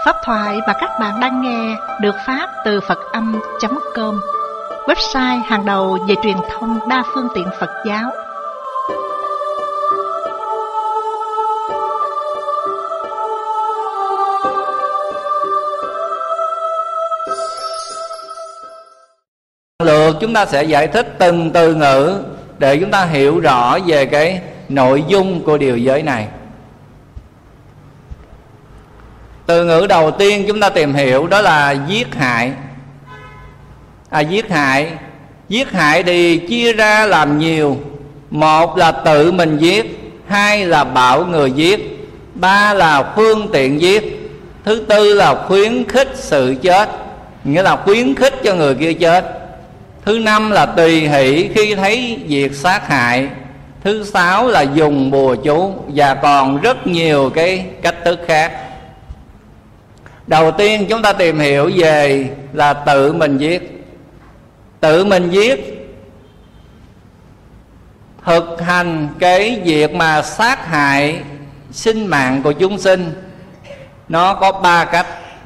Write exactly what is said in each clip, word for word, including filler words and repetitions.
Pháp thoại mà các bạn đang nghe được phát từ Phật Âm chấm com, website hàng đầu về truyền thông đa phương tiện Phật giáo. Lượt chúng ta sẽ giải thích từng từ ngữ để chúng ta hiểu rõ về cái nội dung của điều giới này. Từ ngữ đầu tiên chúng ta tìm hiểu đó là giết hại. À, giết hại Giết hại thì chia ra làm nhiều. Một là tự mình giết, hai là bảo người giết, ba là phương tiện giết, thứ tư là khuyến khích sự chết, nghĩa là khuyến khích cho người kia chết, thứ năm là tùy hỷ khi thấy việc sát hại, thứ sáu là dùng bùa chú, và còn rất nhiều cái cách thức khác. Đầu tiên chúng ta tìm hiểu về là tự mình giết. Tự mình giết thực hành cái việc mà sát hại sinh mạng của chúng sinh, nó có ba cách.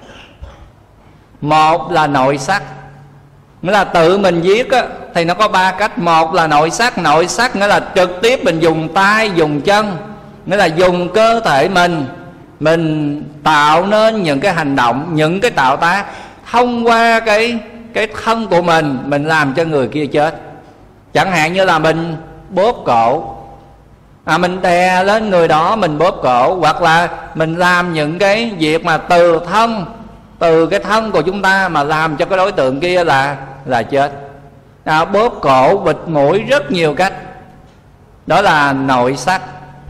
Một là nội sát, nghĩa là tự mình giết á, thì nó có ba cách. Một là nội sát. Nội sát nghĩa là trực tiếp mình dùng tay, dùng chân, nghĩa là dùng cơ thể mình, mình tạo nên những cái hành động, những cái tạo tác thông qua cái cái thân của mình, mình làm cho người kia chết. Chẳng hạn như là mình bóp cổ, à, mình đè lên người đó, mình bóp cổ, hoặc là mình làm những cái việc mà từ thân, từ cái thân của chúng ta mà làm cho cái đối tượng kia là là chết. À, bóp cổ, bịt mũi, rất nhiều cách. Đó là nội sát.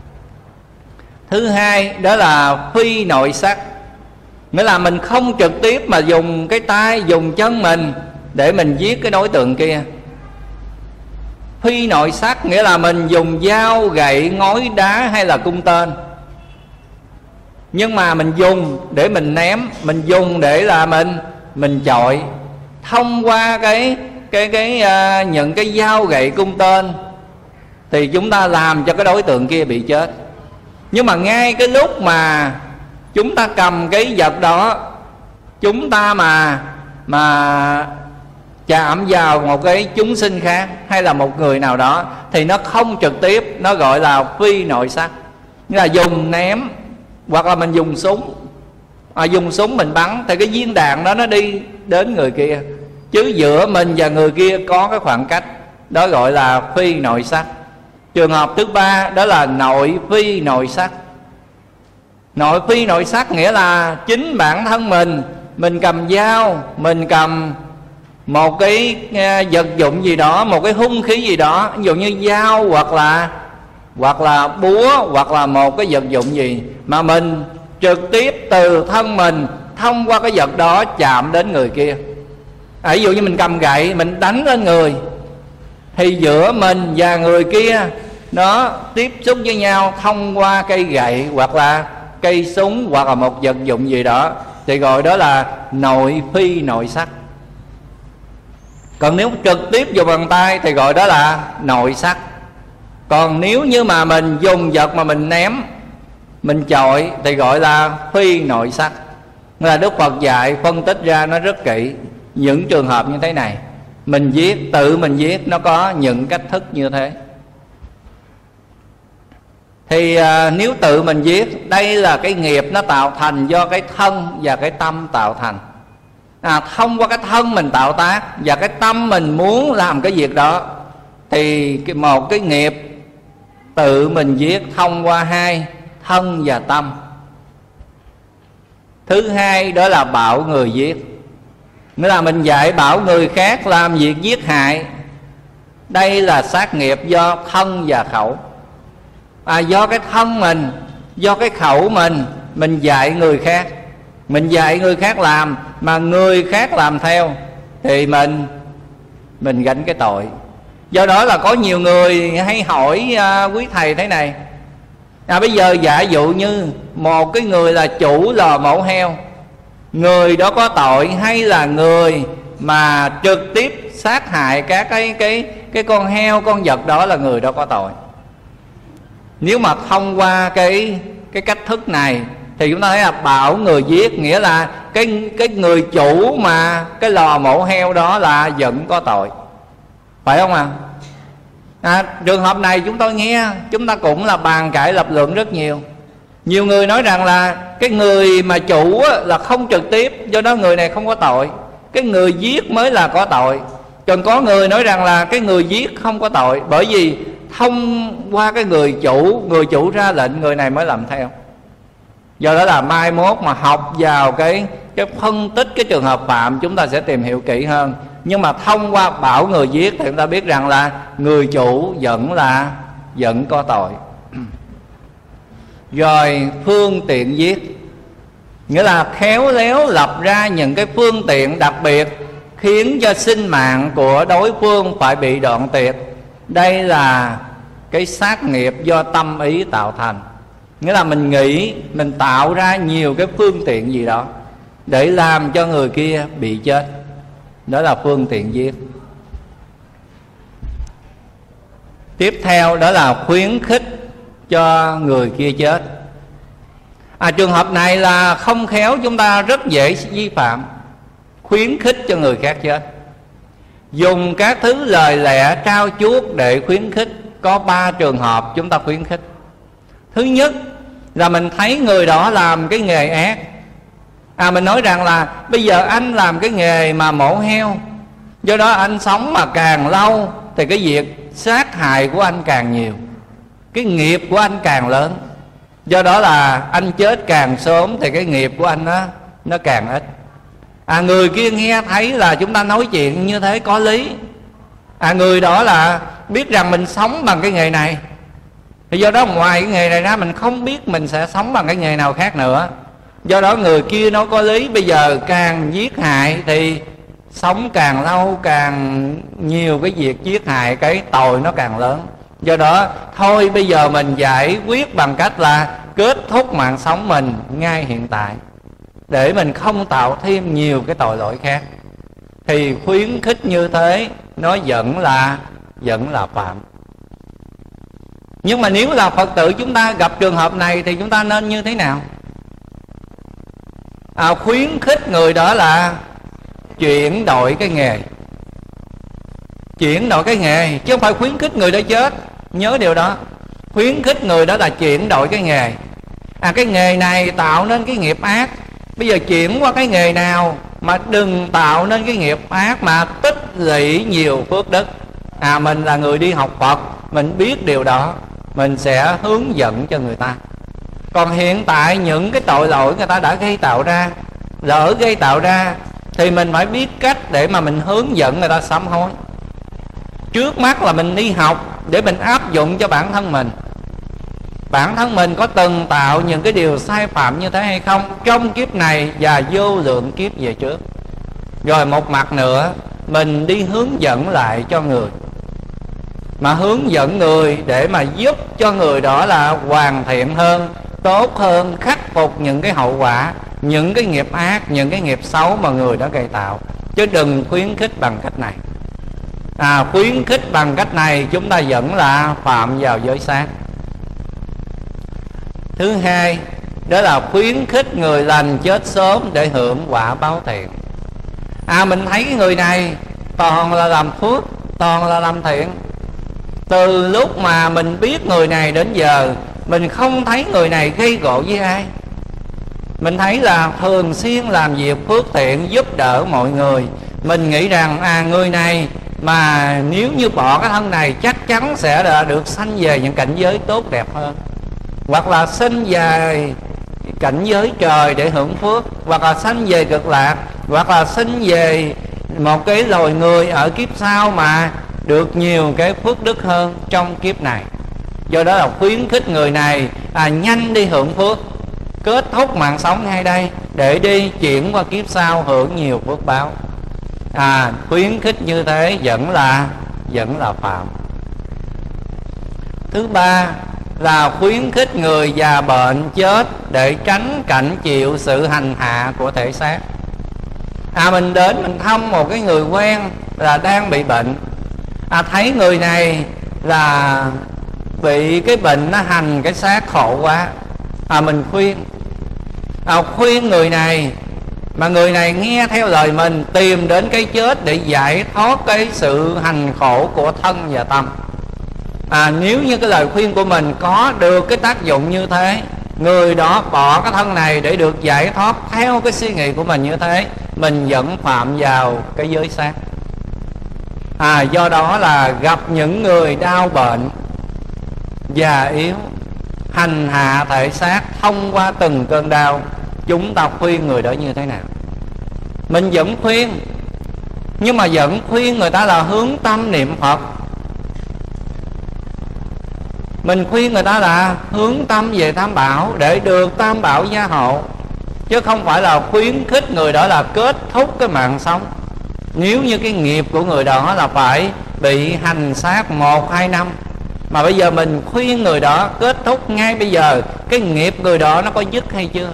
Thứ hai đó là phi nội sát, nghĩa là mình không trực tiếp mà dùng cái tay, dùng chân mình để mình giết cái đối tượng kia. Phi nội sát nghĩa là mình dùng dao, gậy, ngói đá hay là cung tên, nhưng mà mình dùng để mình ném, mình dùng để là mình mình chọi. Thông qua cái cái cái uh, những cái dao, gậy, cung tên thì chúng ta làm cho cái đối tượng kia bị chết. Nhưng mà ngay cái lúc mà chúng ta cầm cái vật đó, chúng ta mà mà chạm vào một cái chúng sinh khác hay là một người nào đó thì nó không trực tiếp, nó gọi là phi nội sát, nghĩa là dùng ném hoặc là mình dùng súng, à, dùng súng mình bắn thì cái viên đạn đó nó đi đến người kia, chứ giữa mình và người kia có cái khoảng cách, đó gọi là phi nội sát. Trường hợp thứ ba đó là nội phi nội sát. Nội phi nội sát nghĩa là chính bản thân mình, mình cầm dao, mình cầm một cái vật dụng gì đó, một cái hung khí gì đó, ví dụ như dao hoặc là hoặc là búa hoặc là một cái vật dụng gì mà mình trực tiếp từ thân mình thông qua cái vật đó chạm đến người kia. À, ví dụ như mình cầm gậy mình đánh lên người thì giữa mình và người kia nó tiếp xúc với nhau thông qua cây gậy hoặc là cây súng hoặc là một vật dụng gì đó, thì gọi đó là nội phi nội sát. Còn nếu trực tiếp dùng bàn tay thì gọi đó là nội sát. Còn nếu như mà mình dùng vật mà mình ném, mình chọi thì gọi là phi nội sát. Nên là Đức Phật dạy phân tích ra nó rất kỹ những trường hợp như thế này. Mình giết, tự mình giết nó có những cách thức như thế. Thì à, nếu tự mình giết, đây là cái nghiệp nó tạo thành do cái thân và cái tâm tạo thành. À, thông qua cái thân mình tạo tác và cái tâm mình muốn làm cái việc đó, thì một cái nghiệp tự mình giết thông qua hai, thân và tâm. Thứ hai đó là bảo người giết, nghĩa là mình dạy bảo người khác làm việc giết hại. Đây là sát nghiệp do thân và khẩu. À, do cái thân mình, do cái khẩu mình, mình dạy người khác, mình dạy người khác làm mà người khác làm theo thì mình mình gánh cái tội. Do đó là có nhiều người hay hỏi à, quý thầy thế này: à, bây giờ giả dụ như một cái người là chủ lò mổ heo, người đó có tội hay là người mà trực tiếp sát hại các cái cái cái con heo, con vật đó là người đó có tội? Nếu mà thông qua cái cái cách thức này thì chúng ta thấy là bảo người giết, nghĩa là cái cái người chủ mà cái lò mổ heo đó là vẫn có tội, phải không ạ? À? À, trường hợp này chúng tôi nghe, chúng ta cũng là bàn cãi lập luận rất nhiều. Nhiều người nói rằng là cái người mà chủ á, là không trực tiếp, do đó người này không có tội, cái người giết mới là có tội. Còn có người nói rằng là cái người giết không có tội, bởi vì thông qua cái người chủ, người chủ ra lệnh người này mới làm theo. Do đó là mai mốt mà học vào cái cái phân tích cái trường hợp phạm, chúng ta sẽ tìm hiểu kỹ hơn. Nhưng mà thông qua bảo người giết thì chúng ta biết rằng là người chủ vẫn là vẫn có tội. Rồi phương tiện giết, nghĩa là khéo léo lập ra những cái phương tiện đặc biệt khiến cho sinh mạng của đối phương phải bị đoạn tuyệt. Đây là cái sát nghiệp do tâm ý tạo thành. Nghĩa là mình nghĩ, mình tạo ra nhiều cái phương tiện gì đó để làm cho người kia bị chết. Đó là phương tiện giết. Tiếp theo đó là khuyến khích cho người kia chết. À, trường hợp này là không khéo chúng ta rất dễ vi phạm. Khuyến khích cho người khác chết, dùng các thứ lời lẽ trao chuốt để khuyến khích. Có ba trường hợp chúng ta khuyến khích. Thứ nhất là mình thấy người đó làm cái nghề ác. À, mình nói rằng là bây giờ anh làm cái nghề mà mổ heo, do đó anh sống mà càng lâu thì cái việc sát hại của anh càng nhiều, cái nghiệp của anh càng lớn. Do đó là anh chết càng sớm thì cái nghiệp của anh nó, nó càng ít. À, người kia nghe thấy là chúng ta nói chuyện như thế có lý. À, người đó là biết rằng mình sống bằng cái nghề này, thì do đó ngoài cái nghề này ra mình không biết mình sẽ sống bằng cái nghề nào khác nữa. Do đó người kia nó có lý. Bây giờ càng giết hại thì sống càng lâu, càng nhiều cái việc giết hại, cái tội nó càng lớn. Do đó thôi bây giờ mình giải quyết bằng cách là kết thúc mạng sống mình ngay hiện tại, để mình không tạo thêm nhiều cái tội lỗi khác. Thì khuyến khích như thế nó vẫn là vẫn là phạm. Nhưng mà nếu là Phật tử chúng ta gặp trường hợp này thì chúng ta nên như thế nào? À, khuyến khích người đó là chuyển đổi cái nghề. Chuyển đổi cái nghề, chứ không phải khuyến khích người đó chết. Nhớ điều đó. Khuyến khích người đó là chuyển đổi cái nghề. À, cái nghề này tạo nên cái nghiệp ác, bây giờ chuyển qua cái nghề nào mà đừng tạo nên cái nghiệp ác, mà tích lũy nhiều phước đức. À, mình là người đi học Phật, mình biết điều đó, mình sẽ hướng dẫn cho người ta. Còn hiện tại những cái tội lỗi người ta đã gây tạo ra, lỡ gây tạo ra, thì mình phải biết cách để mà mình hướng dẫn người ta sám hối. Trước mắt là mình đi học để mình áp dụng cho bản thân mình. Bản thân mình có từng tạo những cái điều sai phạm như thế hay không, trong kiếp này và vô lượng kiếp về trước. Rồi một mặt nữa, mình đi hướng dẫn lại cho người. Mà hướng dẫn người để mà giúp cho người đó là hoàn thiện hơn, tốt hơn, khắc phục những cái hậu quả, những cái nghiệp ác, những cái nghiệp xấu mà người đó gây tạo. Chứ đừng khuyến khích bằng cách này. À, khuyến khích bằng cách này chúng ta vẫn là phạm vào giới sát. Thứ hai, đó là khuyến khích người lành chết sớm để hưởng quả báo thiện. À, mình thấy cái người này toàn là làm phước, toàn là làm thiện. Từ lúc mà mình biết người này đến giờ, mình không thấy người này gây gổ với ai. Mình thấy là thường xuyên làm việc phước thiện, giúp đỡ mọi người. Mình nghĩ rằng à, người này mà nếu như bỏ cái thân này chắc chắn sẽ được sanh về những cảnh giới tốt đẹp hơn, hoặc là sanh về cảnh giới trời để hưởng phước, hoặc là sanh về cực lạc, hoặc là sanh về một cái loài người ở kiếp sau mà được nhiều cái phước đức hơn trong kiếp này. Do đó là khuyến khích người này à, nhanh đi hưởng phước, kết thúc mạng sống ngay đây để đi chuyển qua kiếp sau hưởng nhiều phước báo. À, khuyến khích như thế vẫn là vẫn là phạm. Thứ ba là khuyến khích người già bệnh chết để tránh cảnh chịu sự hành hạ của thể xác. À, mình đến mình thăm một cái người quen là đang bị bệnh. À, thấy người này là bị cái bệnh nó hành cái xác khổ quá. À, mình khuyên à, khuyên người này mà người này nghe theo lời mình, tìm đến cái chết để giải thoát cái sự hành khổ của thân và tâm. À, nếu như cái lời khuyên của mình có được cái tác dụng như thế, người đó bỏ cái thân này để được giải thoát theo cái suy nghĩ của mình như thế, mình vẫn phạm vào cái giới sát. À, do đó là gặp những người đau bệnh, già yếu, hành hạ thể xác thông qua từng cơn đau, chúng ta khuyên người đó như thế nào? Mình vẫn khuyên, nhưng mà vẫn khuyên người ta là hướng tâm niệm Phật. Mình khuyên người ta là hướng tâm về Tam Bảo để được Tam Bảo gia hộ, chứ không phải là khuyến khích người đó là kết thúc cái mạng sống. Nếu như cái nghiệp của người đó là phải bị hành xác một hai năm, mà bây giờ mình khuyên người đó kết thúc ngay bây giờ, cái nghiệp người đó nó có dứt hay chưa?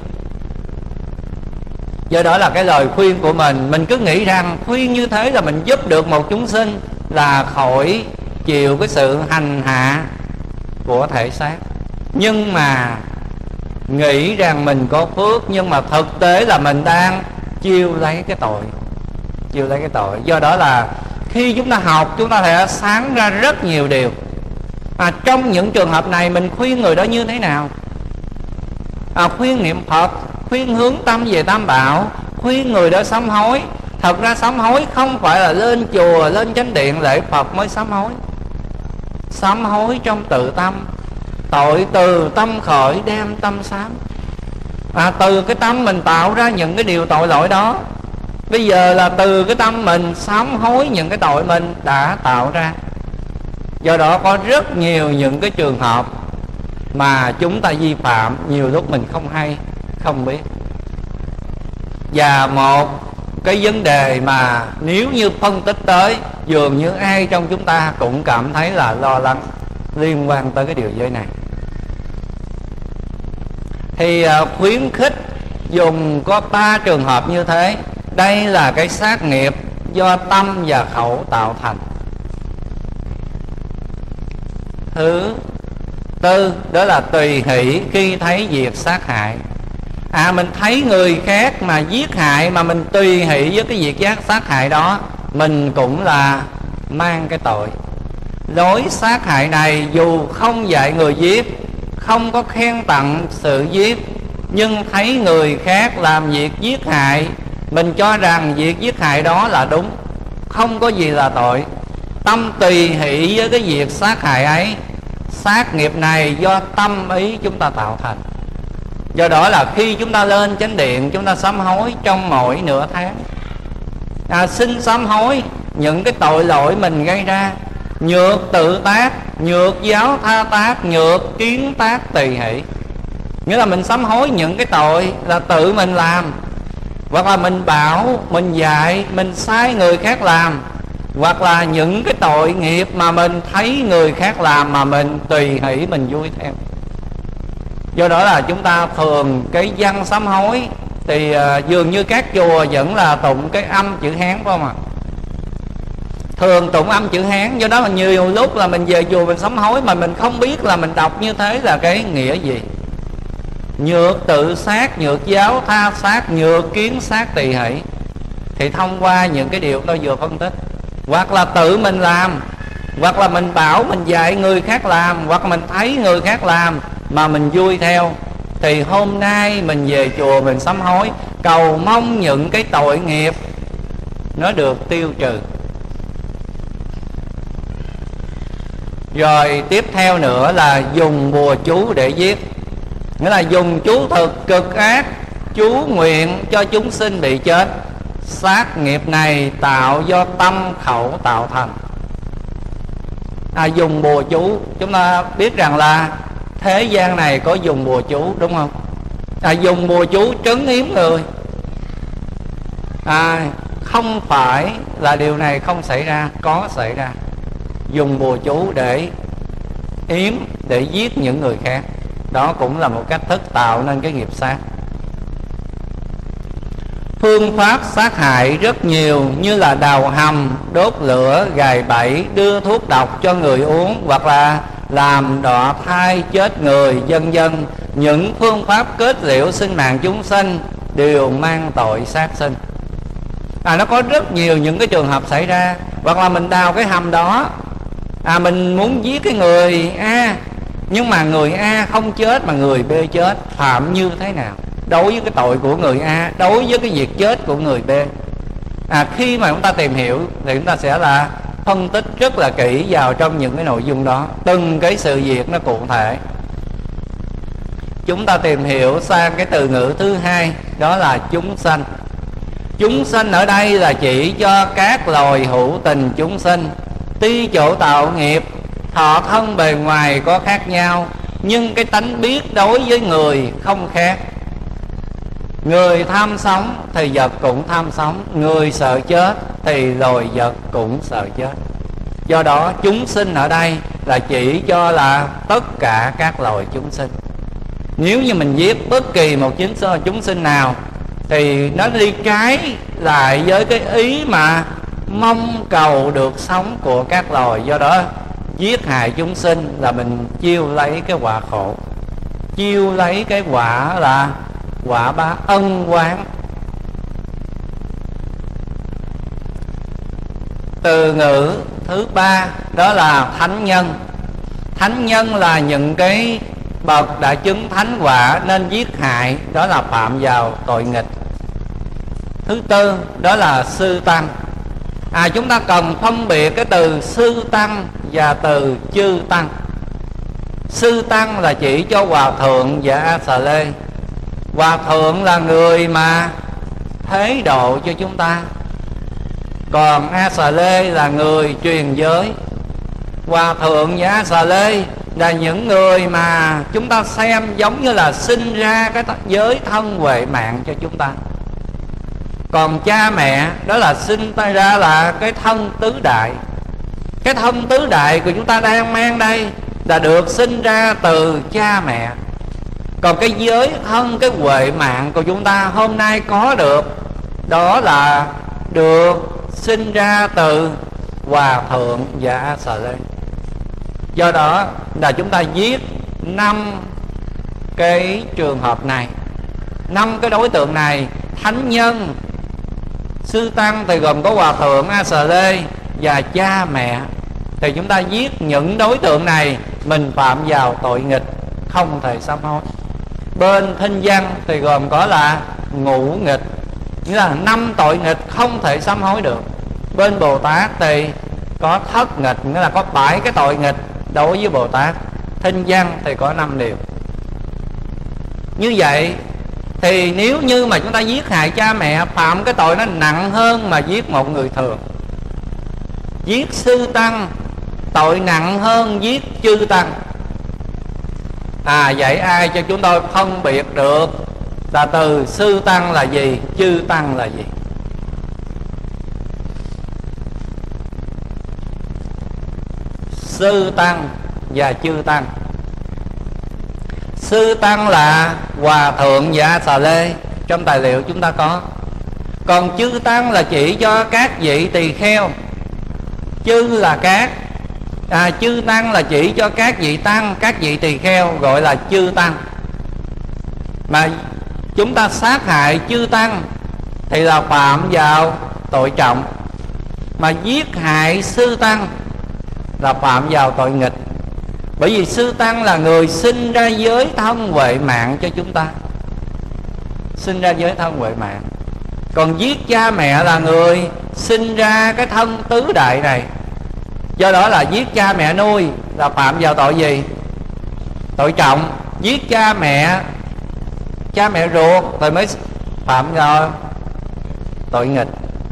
Do đó là cái lời khuyên của mình, mình cứ nghĩ rằng khuyên như thế là mình giúp được một chúng sinh là khỏi chịu cái sự hành hạ của thể xác. Nhưng mà nghĩ rằng mình có phước, nhưng mà thực tế là mình đang chiêu lấy cái tội, chiêu lấy cái tội. Do đó là khi chúng ta học, chúng ta sẽ sáng ra rất nhiều điều. À, trong những trường hợp này mình khuyên người đó như thế nào? À, khuyên niệm Phật, khuyên hướng tâm về Tam Bảo, khuyên người đó sám hối. Thật ra sám hối không phải là lên chùa, lên chánh điện lễ Phật mới sám hối. Sám hối trong tự tâm, tội từ tâm khởi đem tâm sám. À, từ cái tâm mình tạo ra những cái điều tội lỗi đó, bây giờ là từ cái tâm mình sám hối những cái tội mình đã tạo ra. Do đó có rất nhiều những cái trường hợp mà chúng ta vi phạm, nhiều lúc mình không hay, không biết. Và một cái vấn đề mà nếu như phân tích tới, dường như ai trong chúng ta cũng cảm thấy là lo lắng liên quan tới cái điều giới này. Thì khuyến khích dùng có ba trường hợp như thế. Đây là cái sát nghiệp do tâm và khẩu tạo thành. Thứ tư đó là tùy hỷ khi thấy việc sát hại. À, mình thấy người khác mà giết hại mà mình tùy hỷ với cái việc giác sát hại đó, mình cũng là mang cái tội. Lối sát hại này dù không dạy người giết, không có khen tặng sự giết, nhưng thấy người khác làm việc giết hại, mình cho rằng việc giết hại đó là đúng, không có gì là tội. Tâm tùy hỷ với cái việc sát hại ấy. Sát nghiệp này do tâm ý chúng ta tạo thành. Do đó là khi chúng ta lên chánh điện, chúng ta sám hối trong mỗi nửa tháng. À, xin sám hối những cái tội lỗi mình gây ra, nhược tự tác, nhược giáo tha tác, nhược kiến tác tùy hỷ. Nghĩa là mình sám hối những cái tội là tự mình làm, hoặc là mình bảo, mình dạy, mình sai người khác làm, hoặc là những cái tội nghiệp mà mình thấy người khác làm mà mình tùy hỷ, mình vui theo. Do đó là chúng ta thường cái văn sám hối thì uh, dường như các chùa vẫn là tụng cái âm chữ Hán, phải không ạ? Thường tụng âm chữ Hán. Do đó là nhiều lúc là mình về chùa mình sám hối mà mình không biết là mình đọc như thế là cái nghĩa gì. Nhược tự sát, nhược giáo tha sát, nhược kiến sát tỳ hỷ. Thì thông qua những cái điều tôi vừa phân tích, hoặc là tự mình làm, hoặc là mình bảo, mình dạy người khác làm, hoặc mình thấy người khác làm mà mình vui theo, thì hôm nay mình về chùa mình sám hối, cầu mong những cái tội nghiệp nó được tiêu trừ. Rồi tiếp theo nữa là dùng bùa chú để giết. Nghĩa là dùng chú thực cực ác, chú nguyện cho chúng sinh bị chết. Sát nghiệp này tạo do tâm khẩu tạo thành. À, dùng bùa chú, chúng ta biết rằng là thế gian này có dùng bùa chú, đúng không? À, dùng bùa chú trấn yếm người. À, không phải là điều này không xảy ra, có xảy ra. Dùng bùa chú để yếm, để giết những người khác, đó cũng là một cách thức tạo nên cái nghiệp sát. Phương pháp sát hại rất nhiều, như là đào hầm, đốt lửa, gài bẫy, đưa thuốc độc cho người uống, hoặc là làm đọa thai chết người, vân vân, những phương pháp kết liễu sinh mạng chúng sinh đều mang tội sát sinh. À, nó có rất nhiều những cái trường hợp xảy ra. Hoặc là mình đào cái hầm đó, à, mình muốn giết cái người A, nhưng mà người A không chết mà người B chết, phạm như thế nào đối với cái tội của người A, đối với cái việc chết của người B? À, khi mà chúng ta tìm hiểu thì chúng ta sẽ là phân tích rất là kỹ vào trong những cái nội dung đó, từng cái sự việc nó cụ thể. Chúng ta tìm hiểu sang cái từ ngữ thứ hai, đó là chúng sanh. Chúng sanh ở đây là chỉ cho các loài hữu tình chúng sinh. Tuy chỗ tạo nghiệp, thọ thân bề ngoài có khác nhau, nhưng cái tánh biết đối với người không khác. Người tham sống thì vật cũng tham sống, người sợ chết thì loài vật cũng sợ chết. Do đó chúng sinh ở đây là chỉ cho là tất cả các loài chúng sinh. Nếu như mình giết bất kỳ một chúng sinh nào thì nó đi trái lại với cái ý mà mong cầu được sống của các loài. Do đó giết hại chúng sinh là mình chiêu lấy cái quả khổ, chiêu lấy cái quả là quả ba ân oán. Từ ngữ thứ ba đó là thánh nhân. Thánh nhân là những cái bậc đã chứng thánh quả nên giết hại, đó là phạm vào tội nghịch. Thứ tư đó là sư tăng. À, chúng ta cần phân biệt cái từ sư tăng và từ chư tăng. Sư tăng là chỉ cho hòa thượng và A Xà Lê. Hòa thượng là người mà thế độ cho chúng ta, còn A Xà Lê là người truyền giới. Hòa thượng và A Xà Lê là những người mà chúng ta xem giống như là sinh ra cái giới thân huệ mạng cho chúng ta. Còn cha mẹ đó là sinh ta ra là cái thân tứ đại. Cái thân tứ đại của chúng ta đang mang đây là được sinh ra từ cha mẹ. Còn cái giới thân, cái huệ mạng của chúng ta hôm nay có được, đó là được sinh ra từ Hòa thượng và A Xà Lê. Do đó là chúng ta viết năm cái trường hợp này, năm cái đối tượng này: thánh nhân, sư tăng thì gồm có Hòa thượng, A Xà Lê và cha mẹ. Thì chúng ta viết những đối tượng này mình phạm vào tội nghịch không thể sám hối. Bên thinh văn thì gồm có là ngũ nghịch, nghĩa là năm tội nghịch không thể sám hối được. Bên Bồ Tát thì có thất nghịch, nghĩa là có bảy cái tội nghịch đối với Bồ Tát. Thinh văn thì có năm điều. Như vậy thì nếu như mà chúng ta giết hại cha mẹ, phạm cái tội nó nặng hơn mà giết một người thường. Giết sư tăng tội nặng hơn giết chư tăng. À, vậy ai cho chúng tôi phân biệt được là từ sư tăng là gì, chư tăng là gì? Sư tăng và chư tăng. Sư tăng là Hòa thượng và A Xà Lê, trong tài liệu chúng ta có. Còn chư tăng là chỉ cho các vị tỳ kheo. Chư là các, à, chư tăng là chỉ cho các vị tăng, các vị tỳ kheo gọi là chư tăng. Mà chúng ta sát hại chư tăng thì là phạm vào tội trọng, mà giết hại sư tăng là phạm vào tội nghịch. Bởi vì sư tăng là người sinh ra giới thân huệ mạng cho chúng ta, sinh ra giới thân huệ mạng. Còn giết cha mẹ là người sinh ra cái thân tứ đại này. Do đó là giết cha mẹ nuôi là phạm vào tội gì? Tội trọng. Giết cha mẹ, cha mẹ ruột rồi mới phạm vào tội nghịch.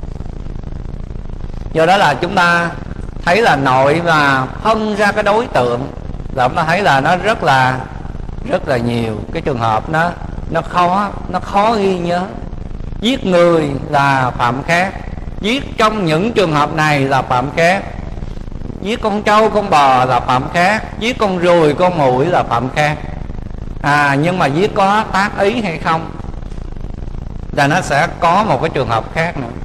Do đó là chúng ta thấy là nội mà phân ra cái đối tượng là chúng ta thấy là nó rất là rất là nhiều cái trường hợp nó nó khó nó khó ghi nhớ. Giết người là phạm khác, giết trong những trường hợp này là phạm khác, giết con trâu con bò là phạm khác, giết con ruồi con muỗi là phạm khác. À, nhưng mà giết có tác ý hay không là nó sẽ có một cái trường hợp khác nữa.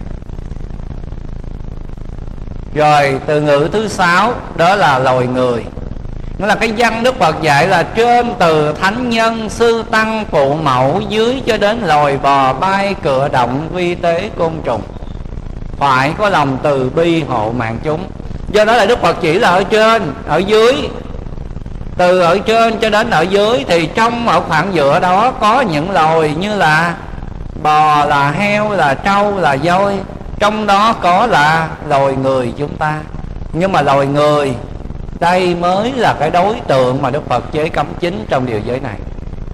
Rồi từ ngữ thứ sáu đó là loài người. Nghĩa là cái văn Đức Phật dạy là trên từ thánh nhân, sư tăng, phụ mẫu, dưới cho đến loài bò bay, cựa động, vi tế, côn trùng, phải có lòng từ bi hộ mạng chúng. Do đó là Đức Phật chỉ là ở trên, ở dưới. Từ ở trên cho đến ở dưới, thì trong ở khoảng giữa đó có những loài như là bò, là heo, là trâu, là voi. Trong đó có là loài người chúng ta. Nhưng mà loài người đây mới là cái đối tượng mà Đức Phật chế cấm chính trong điều giới này.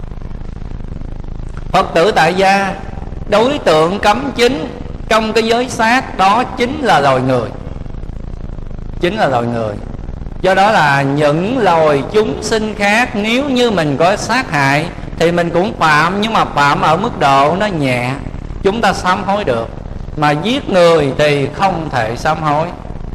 Phật tử tại gia, đối tượng cấm chính trong cái giới sát đó chính là loài người. Chính là loài người. Do đó là những loài chúng sinh khác, nếu như mình có sát hại thì mình cũng phạm, nhưng mà phạm ở mức độ nó nhẹ, chúng ta sám hối được. Mà giết người thì không thể sám hối.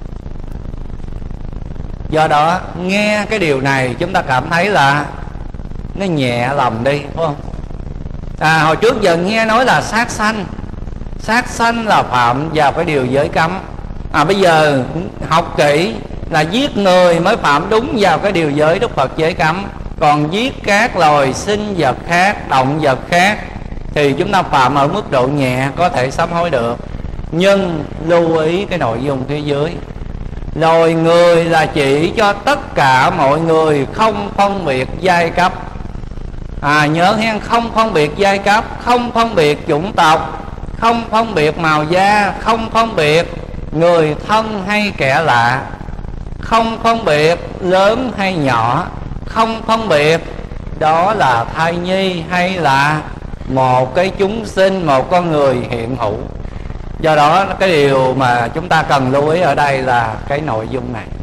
Do đó nghe cái điều này chúng ta cảm thấy là nó nhẹ lòng đi, phải không? À, hồi trước giờ nghe nói là sát sanh, sát sanh là phạm vào cái điều giới cấm. À, bây giờ học kỹ là giết người mới phạm đúng vào cái điều giới Đức Phật chế cấm. Còn giết các loài sinh vật khác, động vật khác thì chúng ta phạm ở mức độ nhẹ, có thể sám hối được. Nhưng lưu ý cái nội dung phía dưới. Loài người là chỉ cho tất cả mọi người, không phân biệt giai cấp. À, nhớ hen, không phân biệt giai cấp, không phân biệt chủng tộc, không phân biệt màu da, không phân biệt người thân hay kẻ lạ, không phân biệt lớn hay nhỏ, không phân biệt đó là thai nhi hay là một cái chúng sinh, một con người hiện hữu. Do đó cái điều mà chúng ta cần lưu ý ở đây là cái nội dung này.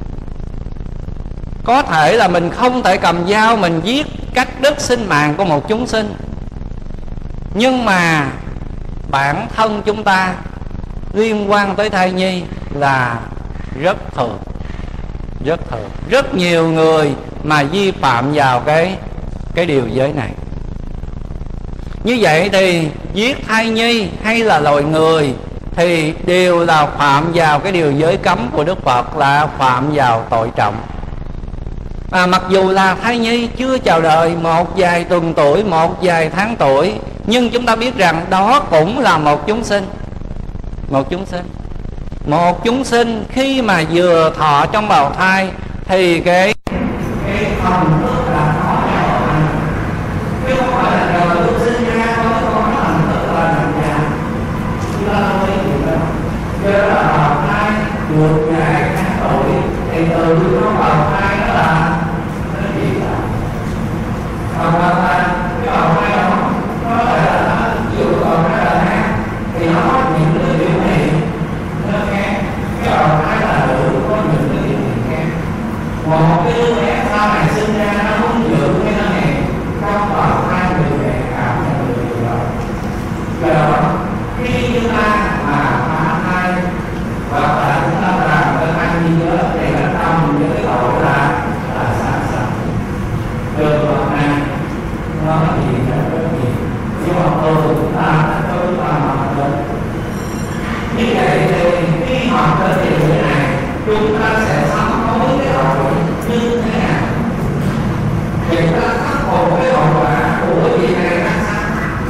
Có thể là mình không thể cầm dao mình giết, cắt đứt sinh mạng của một chúng sinh, nhưng mà bản thân chúng ta liên quan tới thai nhi là rất thường, rất thường. Rất nhiều người mà vi phạm vào cái cái điều giới này. Như vậy thì giết thai nhi hay là loài người thì đều là phạm vào cái điều giới cấm của Đức Phật, là phạm vào tội trọng. À, mặc dù là thai nhi chưa chào đời một vài tuần tuổi, một vài tháng tuổi, nhưng chúng ta biết rằng đó cũng là một chúng sinh. Một chúng sinh Một chúng sinh khi mà vừa thọ trong bào thai thì cái cái thần thức là có vào thai, chứ không phải là đời lúc sinh ra có con thần thức là nằm nhà. Chúng ta không biết gì đâu. Do đó là bào thai được ngày tháng tuổi thì từ nó bào thai nó là nó gì là bào thai, cái bào thai đó nó là ví dụ bào thai là nam thì nó có những cái biểu hiện nó khác, cái bào thai là nữ có những cái biểu hiện khác. Một cái đứa bé sau này sinh ra nó muốn giữ cái nó này trong bào thai người mẹ cảm nhận được điều đó. Do đó khi chúng ta mà phá thai hoặc là chúng ta làm cái thai nhi đó thì nó trong những cái tội là là sát sanh. Trường hợp này nó gì rất rất nhiều, nhưng mà từ chúng ta đã cho chúng ta học đến như vậy thì khi học đến điều như này chúng ta sẽ sám hối cái tội như thế nào, thì ta khắc phục cái hậu quả của việc này là sao,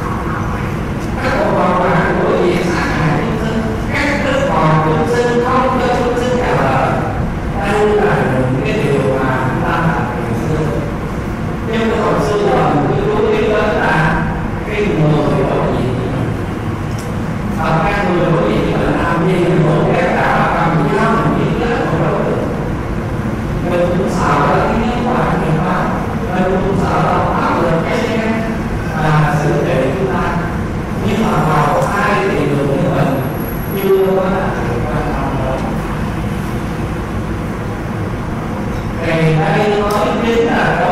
khắc phục hậu quả của việc sát hại chúng sinh, các đức còn chúng sinh không cho chúng sinh chào đời. Đây là những cái điều mà ta làm từ xưa. Nhưng hồi xưa là một cái chú ý đến là cái người đối diện với mình. Ở các người đối diện với mình làm gì mình cũng ghét cả cầm dao mình biết hết một đối tượng. Mình cũng sợ là cái nhân quả nghiệp báo, mình cũng sợ là áp lực cái xe và xử trị chúng ta. Nhưng mà vào ai thì được như mình chưa có là chuyện quan trọng nữa. Thì đây nói chính là